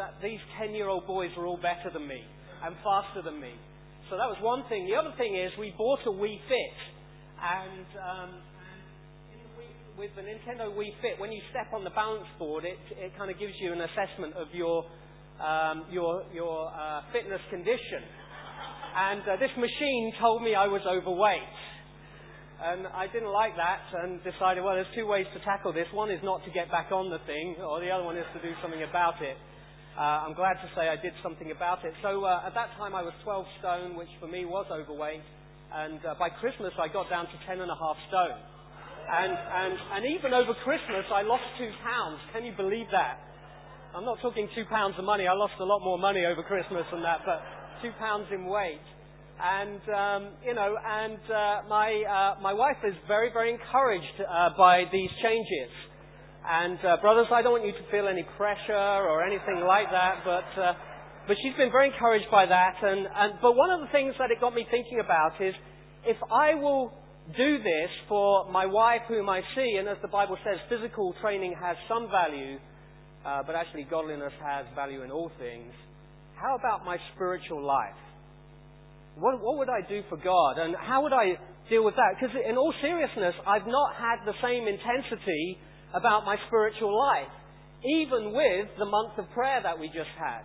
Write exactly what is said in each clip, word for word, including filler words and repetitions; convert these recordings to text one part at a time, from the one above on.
uh, these ten-year-old boys were all better than me and faster than me. So that was one thing. The other thing is we bought a Wii Fit. And, um, and in the Wii, with the Nintendo Wii Fit, when you step on the balance board, it, it kind of gives you an assessment of your, um, your, your uh, fitness condition. And uh, this machine told me I was overweight. And I didn't like that and decided, well, there's two ways to tackle this. One is not to get back on the thing, or the other one is to do something about it. Uh, I'm glad to say I did something about it. So uh, at that time I was twelve stone, which for me was overweight. And uh, by Christmas I got down to ten and a half stone. And, and, and even over Christmas I lost two pounds. Can you believe that? I'm not talking two pounds of money. I lost a lot more money over Christmas than that, but two pounds in weight. And, um, you know, and uh, my uh, my wife is very, very encouraged uh, by these changes. And, uh, brothers, I don't want you to feel any pressure or anything like that, but uh, but she's been very encouraged by that. And, and But one of the things that it got me thinking about is, if I will do this for my wife whom I see, and as the Bible says, physical training has some value, uh, but actually godliness has value in all things, how about my spiritual life? What, what would I do for God? And how would I deal with that? Because in all seriousness, I've not had the same intensity about my spiritual life, even with the month of prayer that we just had.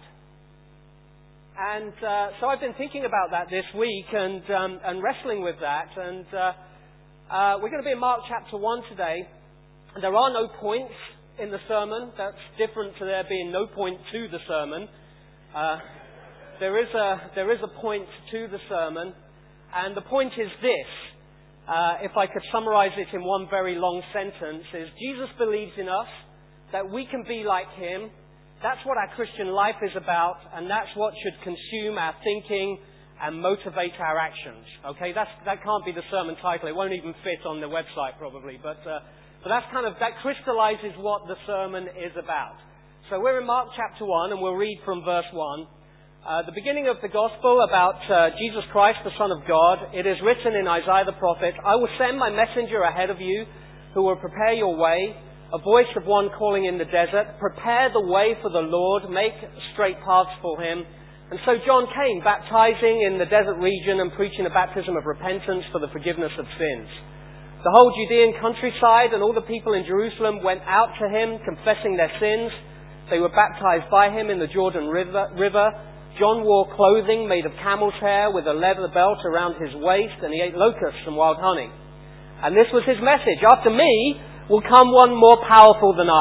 And uh, so I've been thinking about that this week and, um, and wrestling with that. And uh, uh, we're going to be in Mark chapter one today. There are no points in the sermon. That's different to there being no point to the sermon. Uh, There is a there is a point to the sermon, and the point is this. Uh, if I could summarize it in one very long sentence, is Jesus believes in us, that we can be like Him. That's what our Christian life is about, and that's what should consume our thinking and motivate our actions. Okay, that's that can't be the sermon title. It won't even fit on the website probably, but uh, but that's kind of that crystallizes what the sermon is about. So we're in Mark chapter one, and we'll read from verse one. Uh, the beginning of the gospel about uh, Jesus Christ, the Son of God. It is written in Isaiah the prophet, I will send my messenger ahead of you who will prepare your way, a voice of one calling in the desert, prepare the way for the Lord, make straight paths for Him. And so John came, baptizing in the desert region and preaching a baptism of repentance for the forgiveness of sins. The whole Judean countryside and all the people in Jerusalem went out to Him, confessing their sins. They were baptized by Him in the Jordan River. river. John wore clothing made of camel's hair with a leather belt around his waist, and he ate locusts and wild honey. And this was his message: after me will come one more powerful than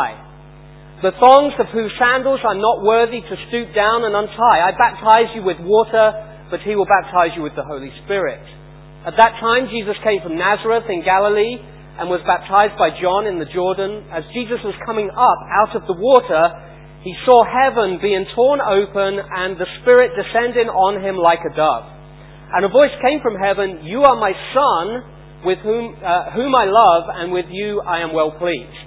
I, the thongs of whose sandals I'm not worthy to stoop down and untie. I baptize you with water, but he will baptize you with the Holy Spirit. At that time Jesus came from Nazareth in Galilee and was baptized by John in the Jordan. As Jesus was coming up out of the water, He saw heaven being torn open and the Spirit descending on Him like a dove. And a voice came from heaven, You are my Son, with whom, uh, whom I love, and with you I am well pleased.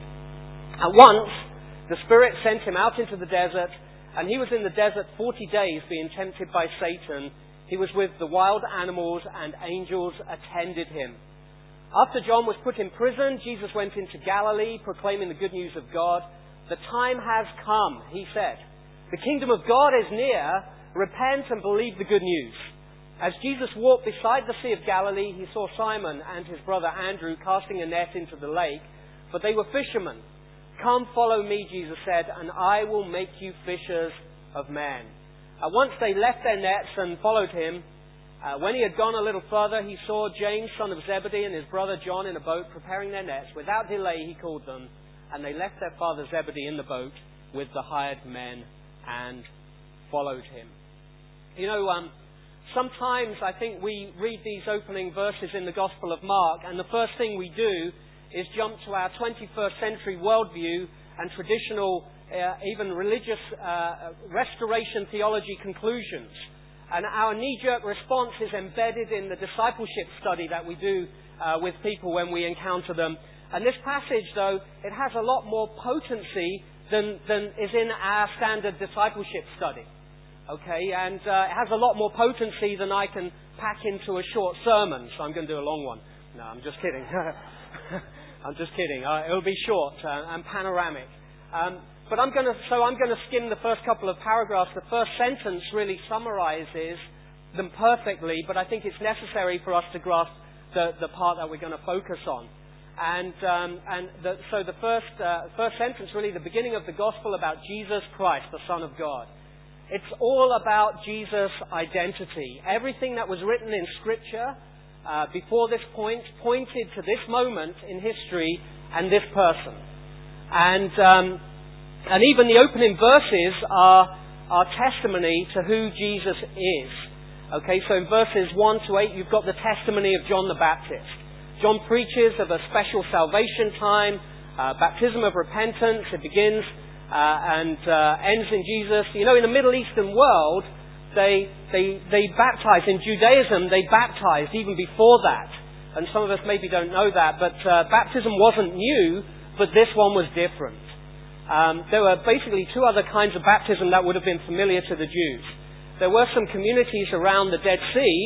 At once, the Spirit sent Him out into the desert, and He was in the desert forty days being tempted by Satan. He was with the wild animals, and angels attended Him. After John was put in prison, Jesus went into Galilee, proclaiming the good news of God. The time has come, He said. The kingdom of God is near. Repent and believe the good news. As Jesus walked beside the Sea of Galilee, He saw Simon and his brother Andrew casting a net into the lake, for they were fishermen. Come, follow me, Jesus said, and I will make you fishers of men. Uh, once they left their nets and followed Him, uh, when He had gone a little further, He saw James, son of Zebedee, and his brother John in a boat preparing their nets. Without delay, He called them, and they left their father Zebedee in the boat with the hired men and followed Him. You know, um, sometimes I think we read these opening verses in the Gospel of Mark, and the first thing we do is jump to our twenty-first century worldview and traditional, uh, even religious uh, restoration theology conclusions. And our knee-jerk response is embedded in the discipleship study that we do uh, with people when we encounter them. And this passage, though, it has a lot more potency than, than is in our standard discipleship study. Okay, and uh, it has a lot more potency than I can pack into a short sermon, so I'm going to do a long one. No, I'm just kidding. I'm just kidding. Uh, it'll be short uh, and panoramic. Um, but I'm going to, so I'm going to skim the first couple of paragraphs. The first sentence really summarizes them perfectly, but I think it's necessary for us to grasp the, the part that we're going to focus on. And, um, and the, so the first, uh, first sentence, really the beginning of the gospel about Jesus Christ, the Son of God. It's all about Jesus' identity. Everything that was written in Scripture uh, before this point pointed to this moment in history and this person. And, um, and even the opening verses are, are testimony to who Jesus is. Okay, so in verses one to eight, you've got the testimony of John the Baptist. John preaches of a special salvation time, uh, baptism of repentance. It begins uh, and uh, ends in Jesus. You know, in the Middle Eastern world, they, they, they baptized. In Judaism, they baptized even before that. And some of us maybe don't know that, but uh, baptism wasn't new, but this one was different. Um, there were basically two other kinds of baptism that would have been familiar to the Jews. There were some communities around the Dead Sea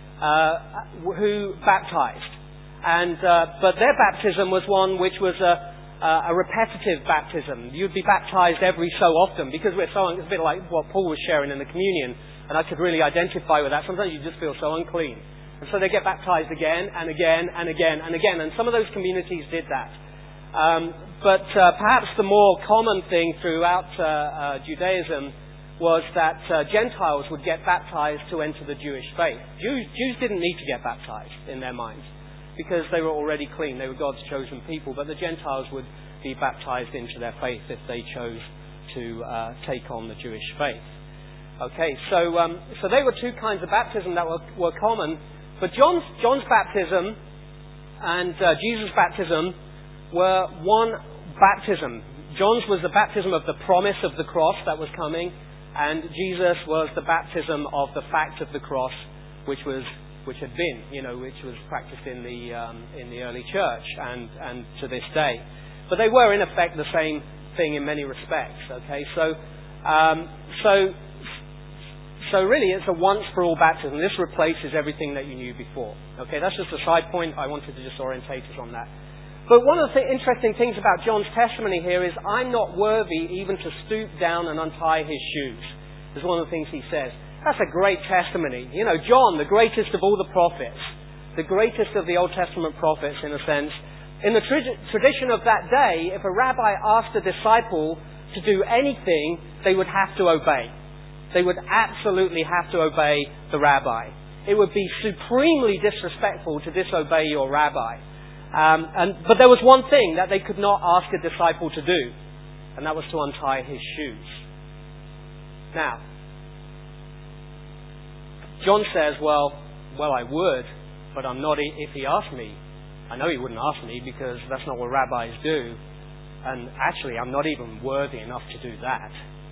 uh, who baptized. And, uh, but their baptism was one which was a, a repetitive baptism. You'd be baptized every so often because we're so, it's a bit like what Paul was sharing in the communion, and I could really identify with that. Sometimes you just feel so unclean. And so they get baptized again and again and again and again, and some of those communities did that. Um, but uh, perhaps the more common thing throughout uh, uh, Judaism was that uh, Gentiles would get baptized to enter the Jewish faith. Jews, Jews didn't need to get baptized in their minds, because they were already clean. They were God's chosen people. But the Gentiles would be baptized into their faith if they chose to uh, take on the Jewish faith. Okay, so um, so they were two kinds of baptism that were, were common. But John's, John's baptism and uh, Jesus' baptism were one baptism. John's was the baptism of the promise of the cross that was coming, and Jesus was the baptism of the fact of the cross, which was which had been, you know, which was practiced in the um, in the early church and, and to this day. But they were in effect the same thing in many respects. Okay, so um, so so really, it's a once for all baptism. This replaces everything that you knew before. Okay, that's just a side point. I wanted to just orientate us on that. But one of the th- interesting things about John's testimony here is, "I'm not worthy even to stoop down and untie his shoes." Is one of the things he says. That's a great testimony. You know, John, the greatest of all the prophets, the greatest of the Old Testament prophets, in a sense. In the tra- tradition of that day, if a rabbi asked a disciple to do anything, they would have to obey. They would absolutely have to obey the rabbi. It would be supremely disrespectful to disobey your rabbi. Um, and, but there was one thing that they could not ask a disciple to do, and that was to untie his shoes. Now, John says, well, well, I would, but I'm not if he asked me. I know he wouldn't ask me because that's not what rabbis do. And actually, I'm not even worthy enough to do that.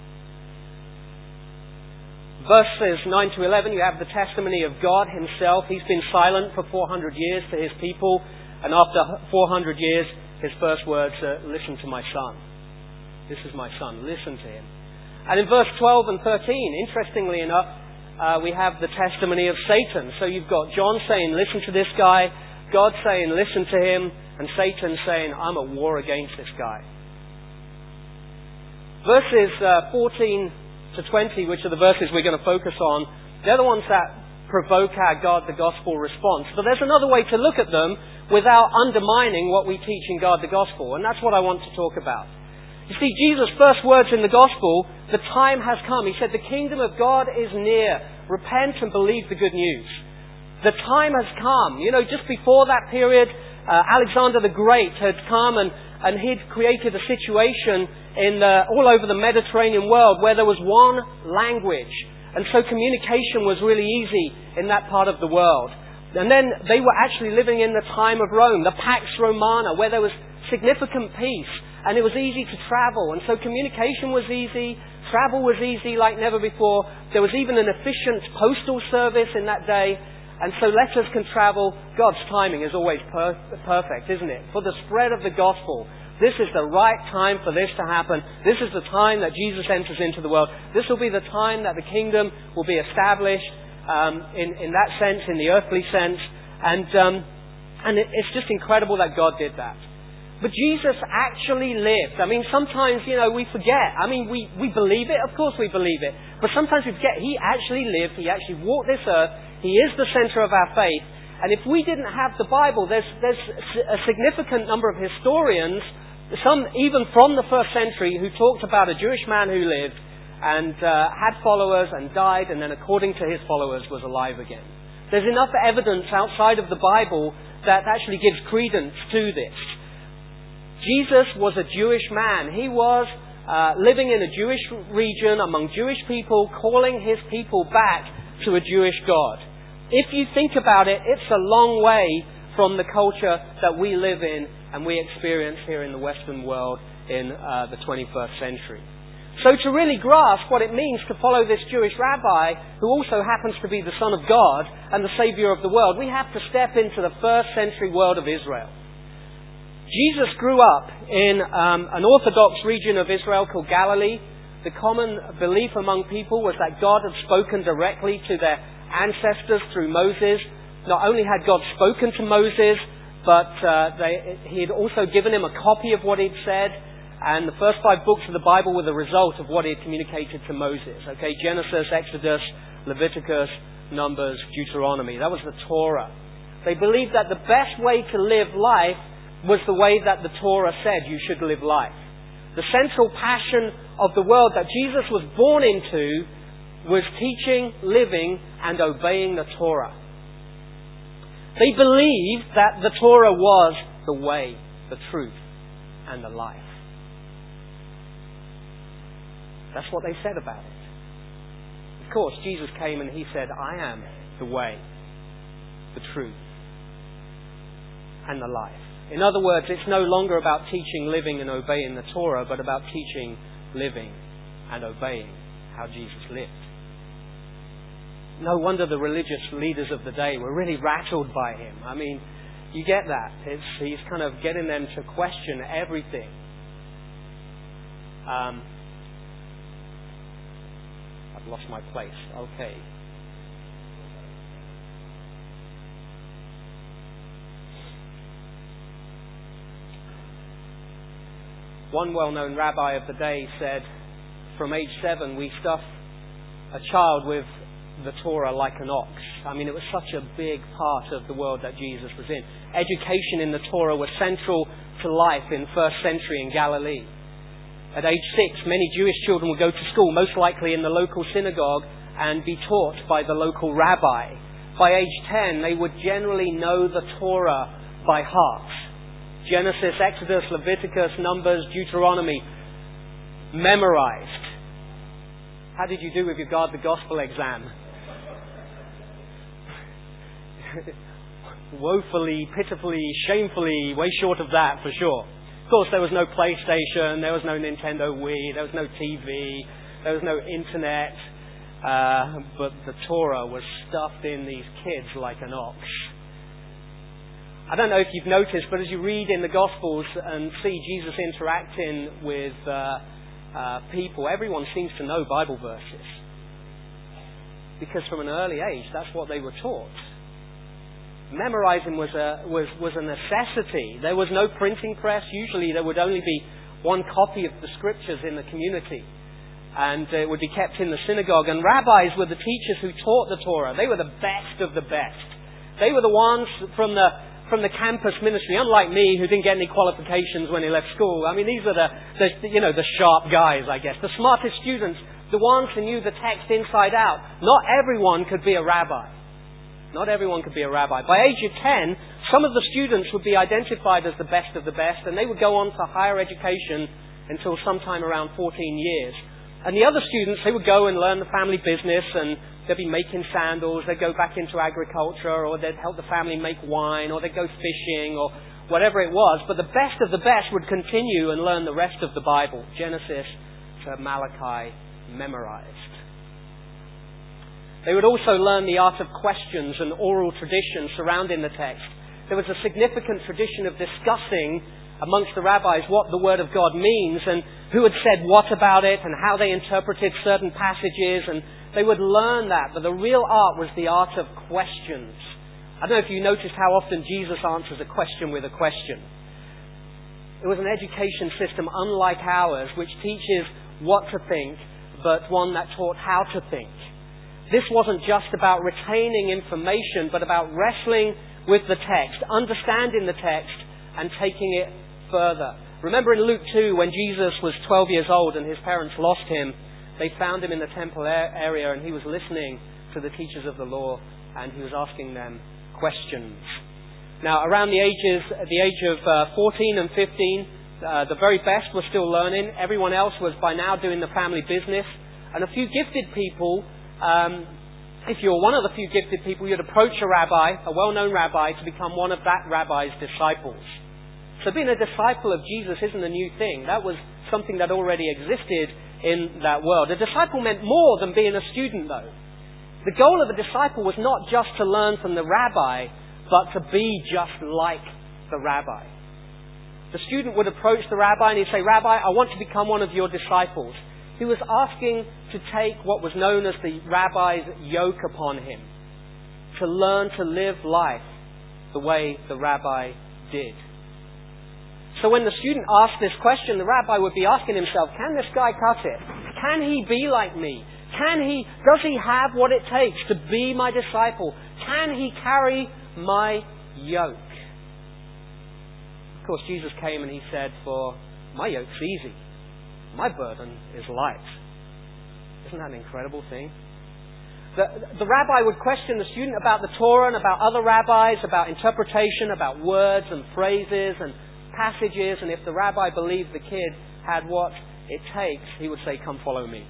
Verses nine to eleven, you have the testimony of God himself. He's been silent for four hundred years to his people. And after four hundred years, his first words are, "Listen to my son. This is my son. Listen to him." And in verse twelve and thirteen, interestingly enough, Uh, we have the testimony of Satan. So you've got John saying, "Listen to this guy," God saying, "Listen to him," and Satan saying, "I'm at war against this guy." Verses uh, fourteen to twenty, which are the verses we're going to focus on, they're the ones that provoke our God the Gospel response. But there's another way to look at them without undermining what we teach in God the Gospel, and that's what I want to talk about. You see, Jesus' first words in the Gospel, "The time has come." He said, "The kingdom of God is near. Repent and believe the good news." The time has come. You know, just before that period, uh, Alexander the Great had come and, and he'd created a situation in the, all over the Mediterranean world where there was one language. And so communication was really easy in that part of the world. And then they were actually living in the time of Rome, the Pax Romana, where there was significant peace. And it was easy to travel. And so communication was easy. Travel was easy like never before. There was even an efficient postal service in that day. And so letters can travel. God's timing is always per- perfect, isn't it? For the spread of the gospel. This is the right time for this to happen. This is the time that Jesus enters into the world. This will be the time that the kingdom will be established um, in, in that sense, in the earthly sense. And, um, and it, it's just incredible that God did that. But Jesus actually lived. I mean, sometimes, you know, we forget. I mean, we, we believe it. Of course we believe it. But sometimes we forget he actually lived. He actually walked this earth. He is the center of our faith. And if we didn't have the Bible, there's, there's a significant number of historians, some even from the first century, who talked about a Jewish man who lived and uh, had followers and died, and then according to his followers was alive again. There's enough evidence outside of the Bible that actually gives credence to this. Jesus was a Jewish man. He was uh, living in a Jewish region among Jewish people, calling his people back to a Jewish God. If you think about it, it's a long way from the culture that we live in and we experience here in the Western world in uh, the twenty-first century. So to really grasp what it means to follow this Jewish rabbi, who also happens to be the Son of God and the Savior of the world, we have to step into the first century world of Israel. Jesus grew up in um, an Orthodox region of Israel called Galilee. The common belief among people was that God had spoken directly to their ancestors through Moses. Not only had God spoken to Moses, but uh, they, he had also given him a copy of what he'd said. And the first five books of the Bible were the result of what he had communicated to Moses. Okay, Genesis, Exodus, Leviticus, Numbers, Deuteronomy. That was the Torah. They believed that the best way to live life was the way that the Torah said you should live life. The central passion of the world that Jesus was born into was teaching, living, and obeying the Torah. They believed that the Torah was the way, the truth, and the life. That's what they said about it. Of course, Jesus came and he said, I am the way, the truth, and the life. In other words, it's no longer about teaching, living, and obeying the Torah, but about teaching, living, and obeying how Jesus lived. No wonder the religious leaders of the day were really rattled by him. I mean, you get that. It's, he's kind of getting them to question everything. Um, I've lost my place. Okay. One well-known rabbi of the day said, from age seven, we stuff a child with the Torah like an ox. I mean, it was such a big part of the world that Jesus was in. Education in the Torah was central to life in first century in Galilee. At age six, many Jewish children would go to school, most likely in the local synagogue, and be taught by the local rabbi. By age ten, they would generally know the Torah by heart. Genesis, Exodus, Leviticus, Numbers, Deuteronomy, memorized. How did you do with your Guard the Gospel exam? Woefully, pitifully, shamefully, way short of that for sure. Of course, there was no PlayStation, there was no Nintendo Wii, there was no T V, there was no internet, uh, but the Torah was stuffed in these kids like an ox. I don't know if you've noticed, but as you read in the Gospels and see Jesus interacting with uh, uh, people, everyone seems to know Bible verses. Because from an early age, that's what they were taught. Memorizing was a, was, was a necessity. There was no printing press. Usually there would only be one copy of the scriptures in the community. And it would be kept in the synagogue. And rabbis were the teachers who taught the Torah. They were the best of the best. They were the ones from the from the campus ministry, unlike me, who didn't get any qualifications when he left school. I mean, these are the, the you know, the sharp guys, I guess. The smartest students, the ones who knew the text inside out. Not everyone could be a rabbi. Not everyone could be a rabbi. By age of ten, some of the students would be identified as the best of the best, and they would go on to higher education until sometime around fourteen years. And the other students, they would go and learn the family business, and they'd be making sandals, they'd go back into agriculture, or they'd help the family make wine, or they'd go fishing, or whatever it was. But the best of the best would continue and learn the rest of the Bible, Genesis to Malachi, memorized. They would also learn the art of questions and oral tradition surrounding the text. There was a significant tradition of discussing amongst the rabbis what the Word of God means and who had said what about it and how they interpreted certain passages, and they would learn that. But the real art was the art of questions. I don't know if you noticed how often Jesus answers a question with a question. It was an education system unlike ours, which teaches what to think, but one that taught how to think. This wasn't just about retaining information, but about wrestling with the text, understanding the text, and taking it further. Remember in Luke two, when Jesus was twelve years old and his parents lost him, they found him in the temple area and he was listening to the teachers of the law and he was asking them questions. Now, around the ages, the age of uh, fourteen and fifteen, uh, the very best were still learning. Everyone else was by now doing the family business. And a few gifted people, um, if you were one of the few gifted people, you'd approach a rabbi, a well-known rabbi, to become one of that rabbi's disciples. So being a disciple of Jesus isn't a new thing. That was something that already existed in that world. A disciple meant more than being a student, though. The goal of a disciple was not just to learn from the rabbi, but to be just like the rabbi. The student would approach the rabbi and he'd say, "Rabbi, I want to become one of your disciples." He was asking to take what was known as the rabbi's yoke upon him, to learn to live life the way the rabbi did. So when the student asked this question, the rabbi would be asking himself, can this guy cut it? Can he be like me? Can he, does he have what it takes to be my disciple? Can he carry my yoke? Of course, Jesus came and he said, "For my yoke's easy. My burden is light." Isn't that an incredible thing? The, the rabbi would question the student about the Torah and about other rabbis, about interpretation, about words and phrases and passages, and if the rabbi believed the kid had what it takes, he would say, "Come follow me."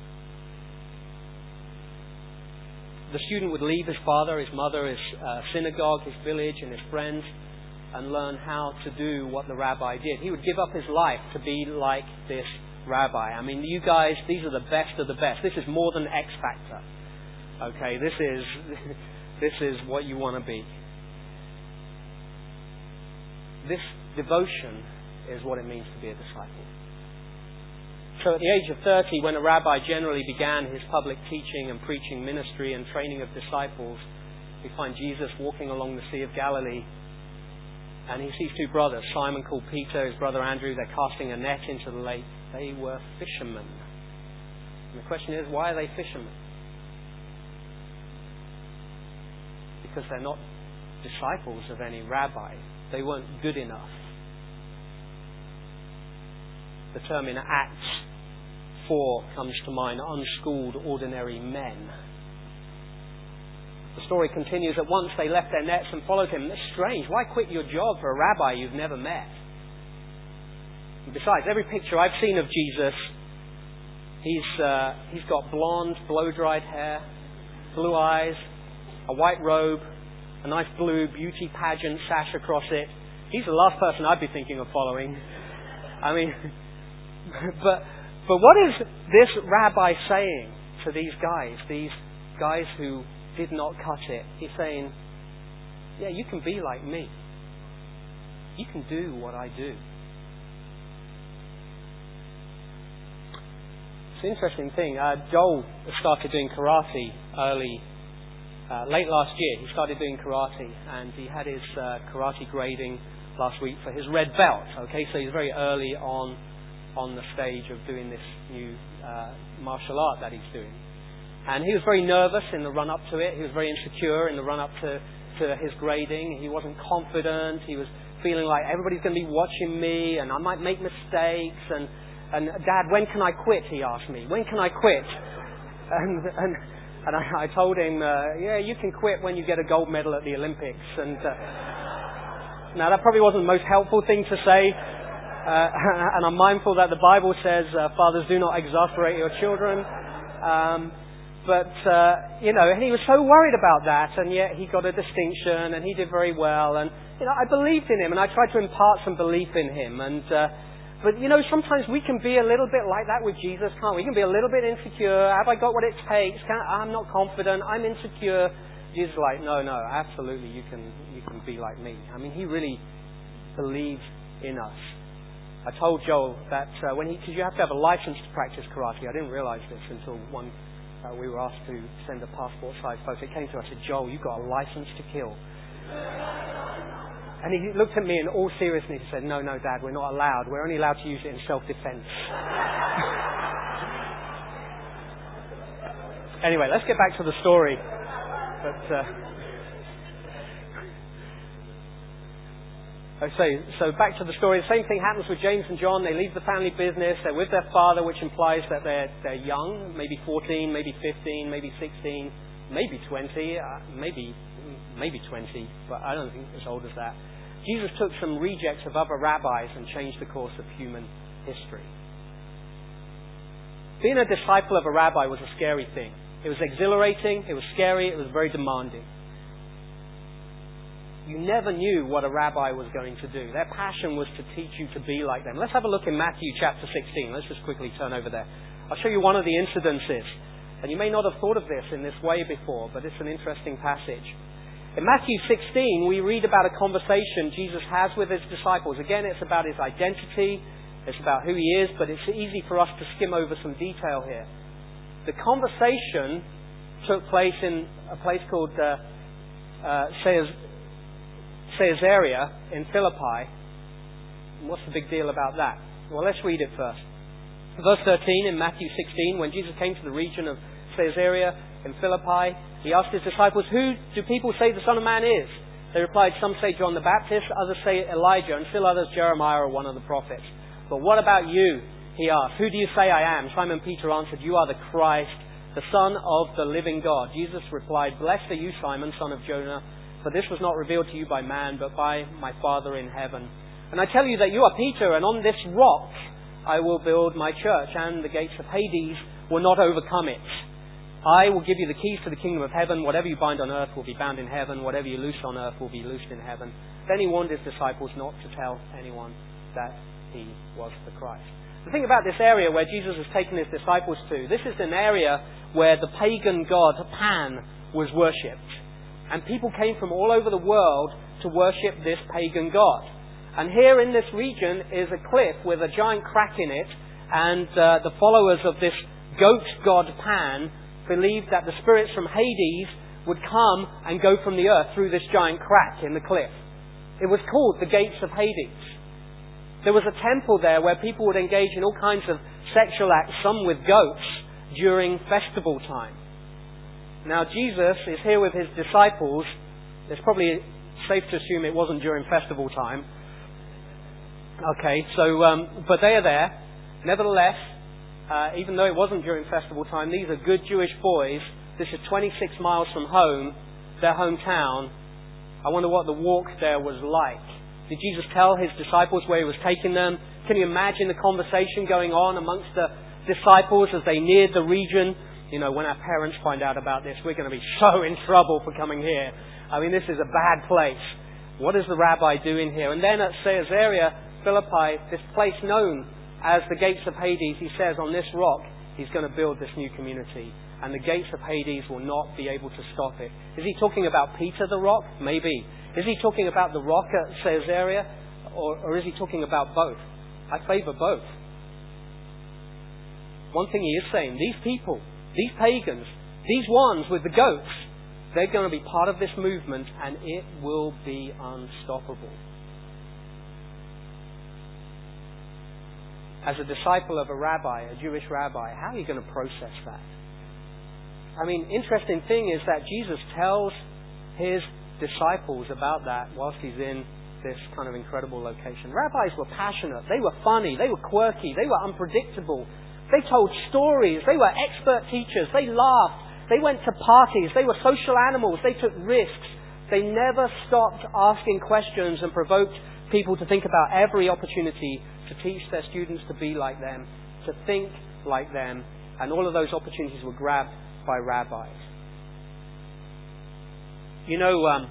The student would leave his father, his mother, his uh, synagogue, his village, and his friends and learn how to do what the rabbi did. He would give up his life to be like this rabbi. I mean, you guys, these are the best of the best. This is more than X Factor. Okay, this is this is what you want to be. This devotion is what it means to be a disciple. So at the age of thirty, when a rabbi generally began his public teaching and preaching ministry and training of disciples, we find Jesus walking along the Sea of Galilee, and he sees two brothers, Simon called Peter, his brother Andrew. They're casting a net into the lake. They were fishermen. And the question is, why are they fishermen? Because they're not disciples of any rabbi. They weren't good enough. The term in Acts four comes to mind, unschooled, ordinary men. The story continues that once they left their nets and followed him. That's strange. Why quit your job for a rabbi you've never met? And besides, every picture I've seen of Jesus, he's uh, he's got blonde, blow-dried hair, blue eyes, a white robe, a nice blue beauty pageant sash across it. He's the last person I'd be thinking of following. I mean, but but what is this rabbi saying to these guys, these guys who did not cut it? He's saying, yeah, you can be like me. You can do what I do. It's an interesting thing. Uh, Joel started doing karate early, uh, late last year. He started doing karate, and he had his uh, karate grading last week for his red belt. Okay, so he's very early on on the stage of doing this new uh, martial art that he's doing. And he was very nervous in the run-up to it. He was very insecure in the run-up to, to his grading. He wasn't confident. He was feeling like everybody's going to be watching me and I might make mistakes. And, and Dad, when can I quit? He asked me. When can I quit? And, and, and I, I told him, uh, yeah, you can quit when you get a gold medal at the Olympics. And uh, now, that probably wasn't the most helpful thing to say. Uh, and I'm mindful that the Bible says, uh, fathers, do not exasperate your children. Um, But, uh, you know, and he was so worried about that, and yet he got a distinction, and he did very well, and, you know, I believed in him, and I tried to impart some belief in him, and, uh, but, you know, sometimes we can be a little bit like that with Jesus, can't we? We can be a little bit insecure. Have I got what it takes? Can I, I'm not confident. I'm insecure. Jesus is like, no, no, absolutely, you can, you can be like me. I mean, he really believes in us. I told Joel that uh, when he, because you have to have a license to practice karate. I didn't realize this until one Uh, we were asked to send a passport-sized photo. It came to us and said, Joel, you've got a license to kill. And he looked at me in all seriousness and said, no, no, Dad, we're not allowed. We're only allowed to use it in self-defense. Anyway, let's get back to the story. But, uh, Okay, so back to the story. The same thing happens with James and John. They leave the family business. They're with their father, which implies that they're, they're young, maybe fourteen, maybe fifteen, maybe sixteen, maybe twenty, uh, maybe maybe twenty, but I don't think as old as that. Jesus took some rejects of other rabbis and changed the course of human history. Being a disciple of a rabbi was a scary thing. It was exhilarating, it was scary, it was very demanding. You never knew what a rabbi was going to do. Their passion was to teach you to be like them. Let's have a look in Matthew chapter sixteen. Let's just quickly turn over there. I'll show you one of the incidences. And you may not have thought of this in this way before, but it's an interesting passage. In Matthew sixteen, we read about a conversation Jesus has with his disciples. Again, it's about his identity. It's about who he is, but it's easy for us to skim over some detail here. The conversation took place in a place called uh, uh, Caesarea in Philippi. What's the big deal about that? Well, let's read it first. Verse thirteen in Matthew sixteen, when Jesus came to the region of Caesarea in Philippi, he asked his disciples, who do people say the Son of Man is? They replied, some say John the Baptist, others say Elijah, and still others Jeremiah or one of the prophets. But what about you? He asked, who do you say I am? Simon Peter answered, you are the Christ, the Son of the living God. Jesus replied, blessed are you, Simon, son of Jonah, for this was not revealed to you by man, but by my Father in heaven. And I tell you that you are Peter, and on this rock I will build my church, and the gates of Hades will not overcome it. I will give you the keys to the kingdom of heaven. Whatever you bind on earth will be bound in heaven. Whatever you loose on earth will be loosed in heaven. Then he warned his disciples not to tell anyone that he was the Christ. The thing about this area where Jesus has taken his disciples to, this is an area where the pagan god Pan was worshipped. And people came from all over the world to worship this pagan god. And here in this region is a cliff with a giant crack in it, and uh, the followers of this goat god Pan believed that the spirits from Hades would come and go from the earth through this giant crack in the cliff. It was called the gates of Hades. There was a temple there where people would engage in all kinds of sexual acts, some with goats, during festival time. Now Jesus is here with his disciples. It's probably safe to assume it wasn't during festival time. Okay, so, um, but they are there. Nevertheless, uh, even though it wasn't during festival time, these are good Jewish boys. This is twenty-six miles from home, their hometown. I wonder what the walk there was like. Did Jesus tell his disciples where he was taking them? Can you imagine the conversation going on amongst the disciples as they neared the region? You know, when our parents find out about this, we're going to be so in trouble for coming here. I mean, this is a bad place. What is the rabbi doing here? And then at Caesarea Philippi, this place known as the gates of Hades, he says on this rock, he's going to build this new community. And the gates of Hades will not be able to stop it. Is he talking about Peter the rock? Maybe. Is he talking about the rock at Caesarea? Or, or is he talking about both? I favour both. One thing he is saying, these people, these pagans, these ones with the goats, they're going to be part of this movement, and it will be unstoppable. As a disciple of a rabbi, a Jewish rabbi, how are you going to process that? I mean, interesting thing is that Jesus tells his disciples about that whilst he's in this kind of incredible location. Rabbis were passionate. They were funny. They were quirky. They were unpredictable. They told stories. They were expert teachers. They laughed. They went to parties. They were social animals. They took risks. They never stopped asking questions and provoked people to think about every opportunity to teach their students to be like them, to think like them. And all of those opportunities were grabbed by rabbis. You know, um,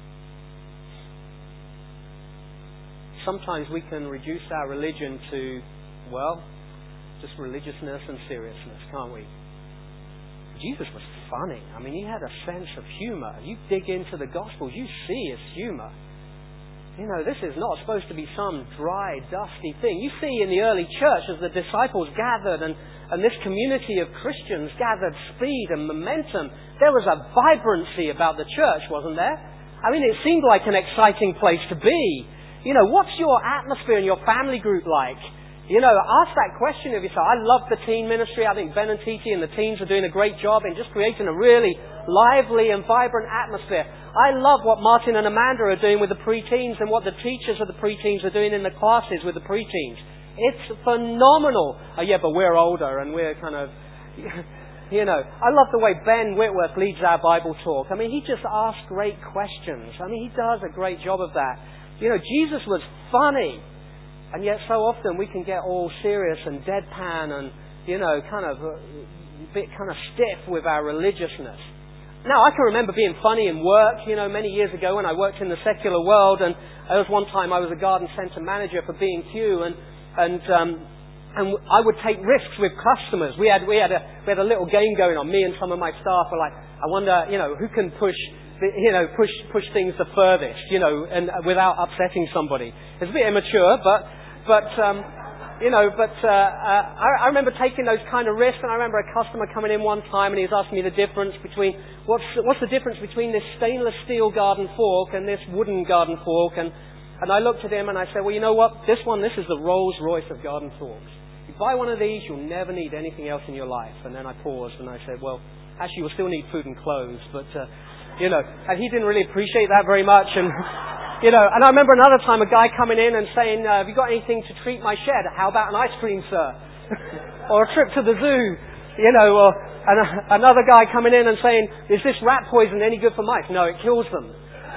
sometimes we can reduce our religion to, well, just religiousness and seriousness, can't we? Jesus was funny. I mean, he had a sense of humour. You dig into the Gospels, you see his humour. You know, this is not supposed to be some dry, dusty thing. You see in the early church as the disciples gathered and, and this community of Christians gathered speed and momentum, there was a vibrancy about the church, wasn't there? I mean, it seemed like an exciting place to be. You know, what's your atmosphere and your family group like? You know, ask that question of yourself. I love the teen ministry. I think Ben and Titi and the teens are doing a great job in just creating a really lively and vibrant atmosphere. I love what Martin and Amanda are doing with the preteens and what the teachers of the preteens are doing in the classes with the preteens. It's phenomenal. Oh yeah, but we're older and we're kind of, you know, I love the way Ben Whitworth leads our Bible talk. I mean, he just asks great questions. I mean, he does a great job of that. You know, Jesus was funny. And yet so often we can get all serious and deadpan and, you know, kind of a bit kind of stiff with our religiousness. Now, I can remember being funny in work, you know, many years ago when I worked in the secular world. And there was one time I was a garden centre manager for B and Q, and and um, and I would take risks with customers. We had we had a we had a little game going on. Me and some of my staff were like, I wonder, you know, who can push. You know, push push things the furthest, you know, and without upsetting somebody. It's a bit immature, but but um, you know, but uh, uh, I, I remember taking those kind of risks. And I remember a customer coming in one time, and he was asking me the difference between what's what's the difference between this stainless steel garden fork and this wooden garden fork. And and I looked at him and I said, well, you know what? This one, this is the Rolls Royce of garden forks. You buy one of these, you'll never need anything else in your life. And then I paused and I said, well, actually, you'll still need food and clothes, but. Uh, You know, and he didn't really appreciate that very much. And, you know, and I remember another time a guy coming in and saying, uh, have you got anything to treat my shed? How about an ice cream, sir? Or a trip to the zoo? You know, or and, uh, another guy coming in and saying, is this rat poison any good for mice? No, it kills them.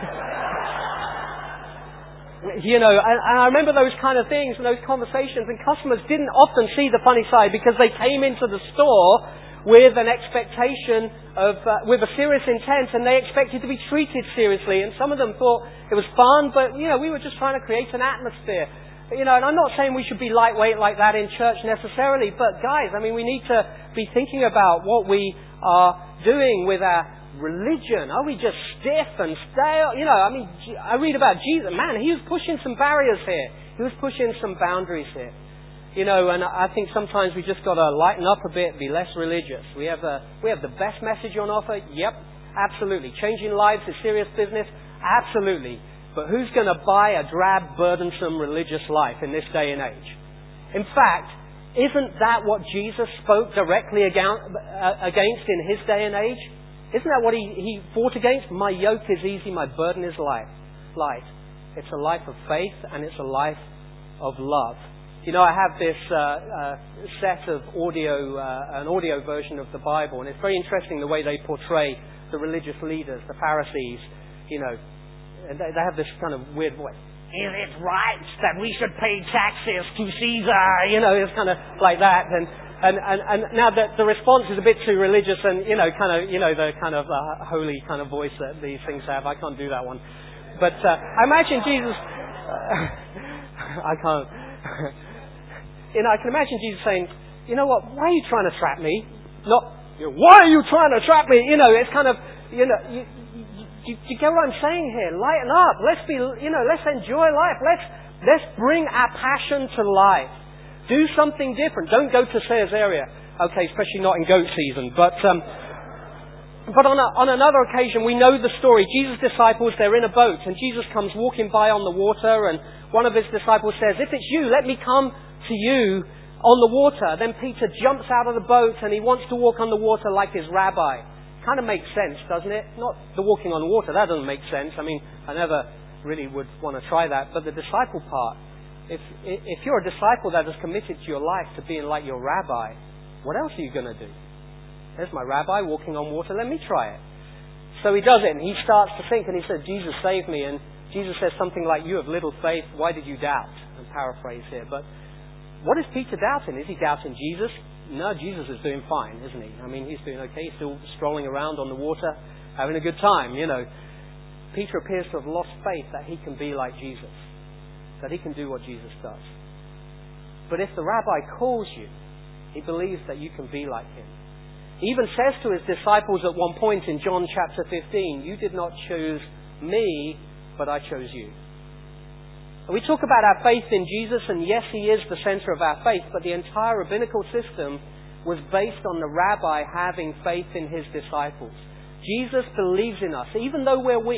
You know, and, and I remember those kind of things and those conversations, and customers didn't often see the funny side because they came into the store with an expectation of, uh, with a serious intent, and they expected to be treated seriously. And some of them thought it was fun, but, you know, we were just trying to create an atmosphere. You know, and I'm not saying we should be lightweight like that in church necessarily, but guys, I mean, we need to be thinking about what we are doing with our religion. Are we just stiff and stale? You know, I mean, I read about Jesus. Man, he was pushing some barriers here. He was pushing some boundaries here. You know, and I think sometimes we just got to lighten up a bit, be less religious. We have a, we have the best message on offer. Yep, absolutely. Changing lives is serious business. Absolutely. But who's going to buy a drab, burdensome religious life in this day and age? In fact, isn't that what Jesus spoke directly against in his day and age? Isn't that what he, he fought against? My yoke is easy, my burden is light. light. It's a life of faith and it's a life of love. You know, I have this uh, uh, set of audio, uh, an audio version of the Bible, and it's very interesting the way they portray the religious leaders, the Pharisees, you know, and they, they have this kind of weird voice. Is it right that we should pay taxes to Caesar? You know, it's kind of like that. And, and, and, and now the, the response is a bit too religious and, you know, kind of, you know, the kind of uh, holy kind of voice that these things have. I can't do that one. But uh, I imagine Jesus... Uh, I can't... You know, I can imagine Jesus saying, you know what, why are you trying to trap me? Not, you know, why are you trying to trap me? You know, it's kind of, you know, you, you, you, you get what I'm saying here? Lighten up. Let's be, you know, let's enjoy life. Let's, let's bring our passion to life. Do something different. Don't go to Caesarea. Okay, especially not in goat season. But, um, but on, a, on another occasion, we know the story. Jesus' disciples, they're in a boat, and Jesus comes walking by on the water, and one of his disciples says, if it's you, let me come to you on the water. Then Peter jumps out of the boat and he wants to walk on the water like his rabbi. Kind of makes sense, doesn't it? Not the walking on water, that doesn't make sense. I mean, I never really would want to try that. But the disciple part, if if you're a disciple that has committed to your life to being like your rabbi, what else are you going to do? There's my rabbi walking on water, let me try it. So he does it and he starts to think and he says, Jesus, save me. And Jesus says something like, you have little faith, why did you doubt? I'm paraphrase here, but what is Peter doubting? Is he doubting Jesus? No, Jesus is doing fine, isn't he? I mean, he's doing okay. He's still strolling around on the water, having a good time, you know. Peter appears to have lost faith that he can be like Jesus, that he can do what Jesus does. But if the rabbi calls you, he believes that you can be like him. He even says to his disciples at one point in John chapter fifteen, you did not choose me, but I chose you. We talk about our faith in Jesus, and yes, he is the center of our faith, but the entire rabbinical system was based on the rabbi having faith in his disciples. Jesus believes in us, even though we're weak.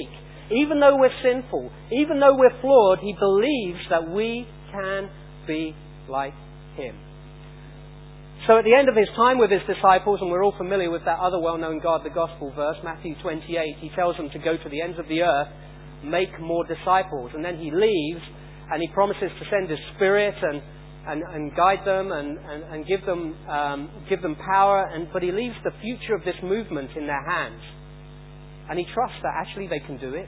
Even though we're sinful, even though we're flawed, he believes that we can be like him. So at the end of his time with his disciples, and we're all familiar with that other well-known God, the Gospel verse, Matthew twenty-eight, he tells them to go to the ends of the earth, make more disciples. And then he leaves, and he promises to send his Spirit and, and, and guide them and, and, and give them um, give them power. And but he leaves the future of this movement in their hands. And he trusts that actually they can do it.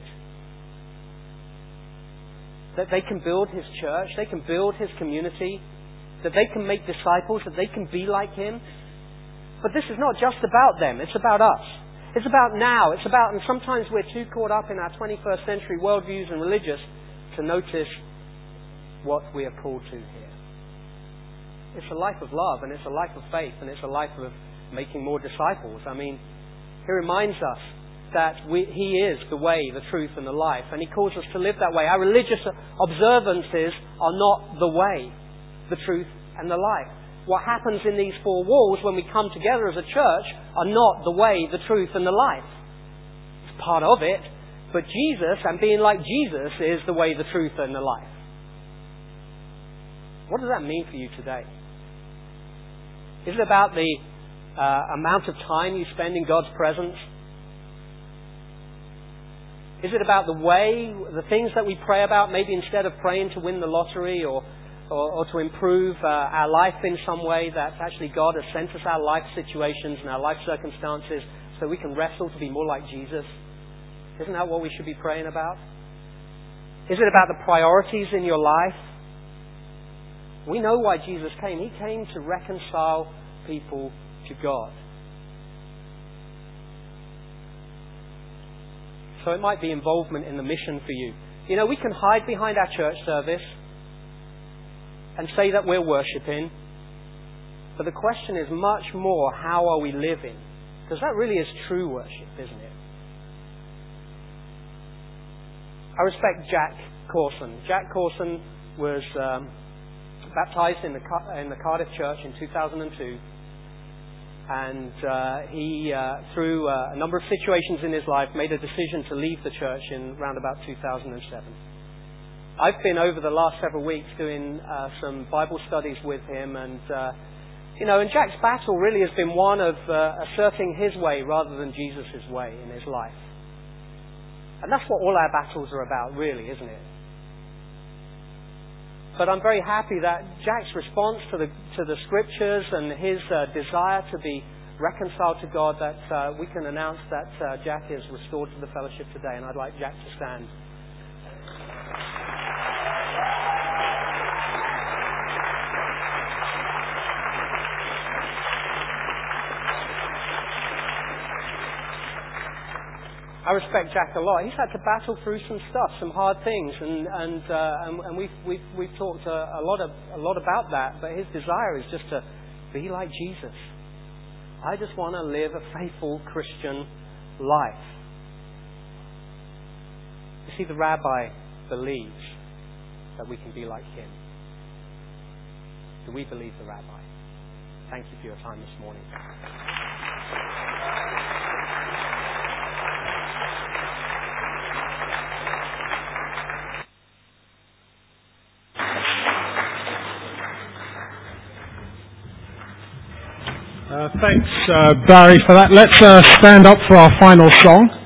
That they can build his church, they can build his community, that they can make disciples, that they can be like him. But this is not just about them, it's about us. It's about now, it's about, and sometimes we're too caught up in our twenty-first century worldviews and religious to notice what we are called to here. It's a life of love, and it's a life of faith, and it's a life of making more disciples. I mean, he reminds us that we, he is the way, the truth, and the life, and he calls us to live that way. Our religious observances are not the way, the truth, and the life. What happens in these four walls when we come together as a church are not the way, the truth, and the life. It's part of it, but Jesus, and being like Jesus, is the way, the truth, and the life. What does that mean for you today? Is it about the uh, amount of time you spend in God's presence? Is it about the way, the things that we pray about, maybe instead of praying to win the lottery or or, or to improve uh, our life in some way, that actually God has sent us our life situations and our life circumstances so we can wrestle to be more like Jesus? Isn't that what we should be praying about? Is it about the priorities in your life? We know why Jesus came. He came to reconcile people to God. So it might be involvement in the mission for you. You know, we can hide behind our church service and say that we're worshipping. But the question is much more, how are we living? Because that really is true worship, isn't it? I respect Jack Corson. Jack Corson was um, baptized in the, in the Cardiff Church in two thousand two. And uh, he, uh, through uh, a number of situations in his life, made a decision to leave the church in around about two thousand seven. I've been over the last several weeks doing uh, some Bible studies with him, and uh, you know, and Jack's battle really has been one of uh, asserting his way rather than Jesus' way in his life. And that's what all our battles are about, really, isn't it? But I'm very happy that Jack's response to the to the Scriptures and his uh, desire to be reconciled to God, that uh, we can announce that uh, Jack is restored to the fellowship today. And I'd like Jack to stand. I respect Jack a lot. He's had to battle through some stuff, some hard things, and and uh, and, and we've we've we've talked a, a lot of a lot about that. But his desire is just to be like Jesus. I just want to live a faithful Christian life. You see, the rabbi believes that we can be like him. Do we believe the rabbi? Thank you for your time this morning. Uh, thanks, uh, Barry, for that. Let's uh, stand up for our final song.